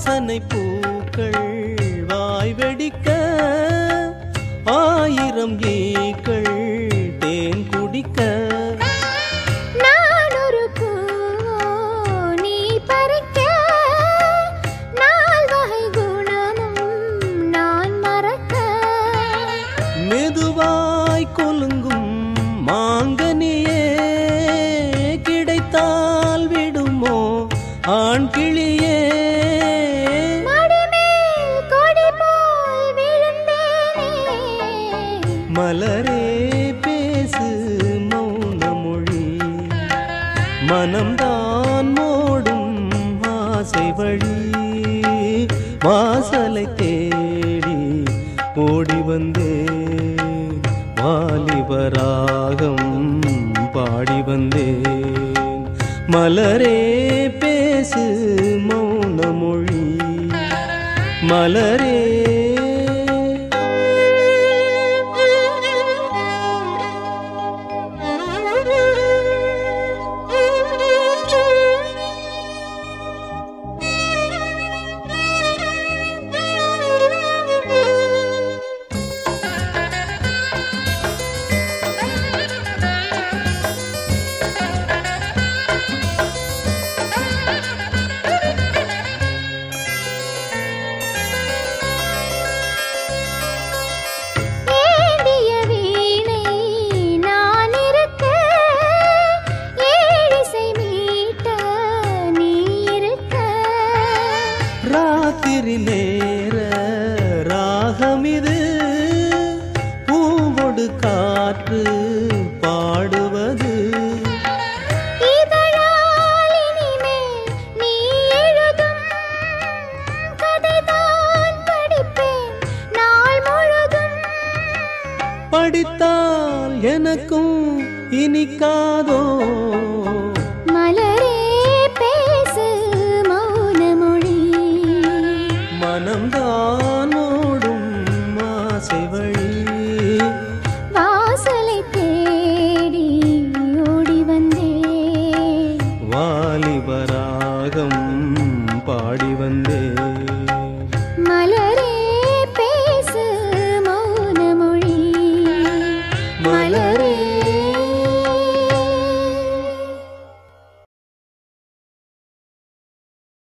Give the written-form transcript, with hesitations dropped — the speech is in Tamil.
வாசனை பூக்கள் வாய் வெடிக்க ஆயிரம் ஈக்கள் தேன் குடிக்க நான் ஒரு பூவோ நீ பறிக்க நால் வகை குணமும் நான் மறக்க மெதுவாய் கொலுங்கும் மாங்கனியே கிடைத்தால் விடுமோ ஆண் கிளியே மடிமேல் கொடி போல் விழுந்தேனே மலரே பேசு மௌன மொழி மனம்தான் மோடும் ஆசை வழி வாசலை தேடி ஓடி வந்தேன் வாலிபராகம் பாடி வந்தேன் மலரே பேசு மௌன மொழி மலரே ஏந்திய வீணை நான் இருக்க ஏழிசை மீட்ட நீ இருக்க ராத்திரி நேர ராகமிது பூவொடு காற்று பாடுவது இதழால் இனிமேல் நீ எழுதும் கதைதான் படிப்பேன் நாள் முழுதும் படித்தால் எனக்கும் இனிக்காதோ மலரே பேசு மௌன மொழி மனம்தான் ஓடும் ஆசை வழி வாசலை தேடி ஓடி வந்தேன் வாலிபராகம் பாடி வந்தேன்